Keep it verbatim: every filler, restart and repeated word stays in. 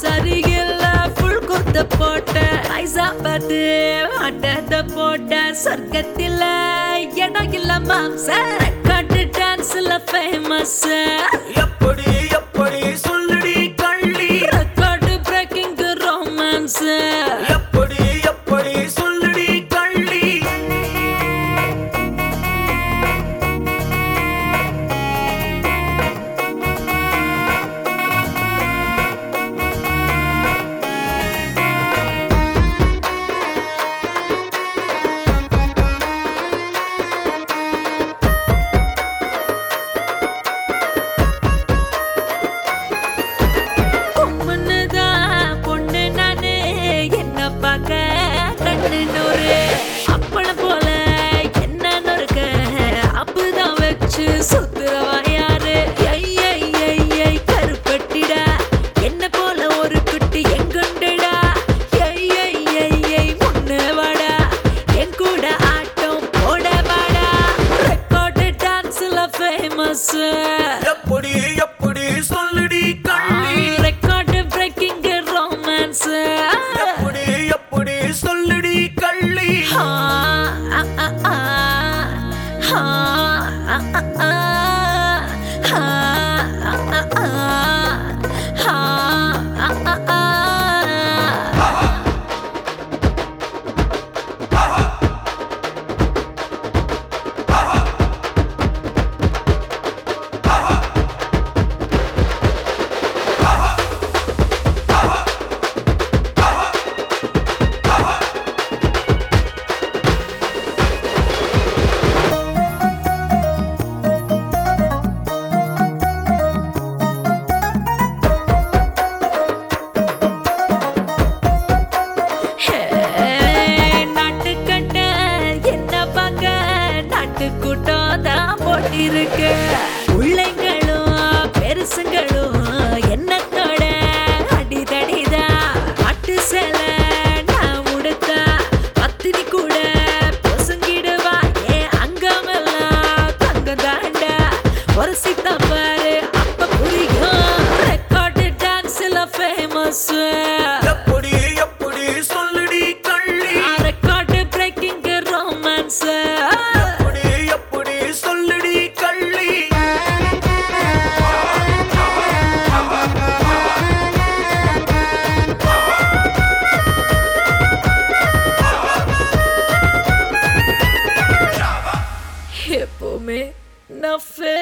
சரியில்ல புல் குத்த போட்ட ஐசா பார்த்து அட்டத போட்ட சொர்க்கத்தில இடம் இல்ல மாம்ச ரெக்கார்டு டான்ஸ்ல ஃபேமஸ் எப்படி எப்படி சொல்லுடி கள்ளி ரெக்கார்டு பிரேக்கிங் ரொமான்ஸ் எப்படி எப்படி சொல்லுடி கள்ளி சுத்துறவா யாரு கருப்பட்டிடா என்ன போல ஒரு குட்டி எங்குண்டடா முன்ன வாடா என் கூட ஆட்டம் போட வாடா ரெக்கார்டு டான்ஸ்ல ஃபேமஸ் எப்படி எப்படி சொல்லுடி கள்ளி ரெக்கார்டு பிரேக்கிங் ரொமான்ஸ் எப்படி எப்படி சொல்லுடி கள்ளி ஆ ஆ ஆ ஆ ஆ கூட்டம் தான் போட்டிருக்கு பிள்ளைங்களும் பெருசுங்களும் என்னத்தோட அடிதடிதான் அட்டு சேல நான் உடுத்தா பத்தினி கூட பொசுங்கிடுவா ஏன் அங்கமெல்லாம் தங்க தாண்டா ஒரு பாரு அப்ப புரியும் ரெக்கார்டு டான்ஸ்ல ஃபேமஸ் எப்படி எப்படி சொல்லுடி கள்ளி ரெக்கார்டு பிரேக்கிங் ரொமான்ஸ் எப்பவுமே நான்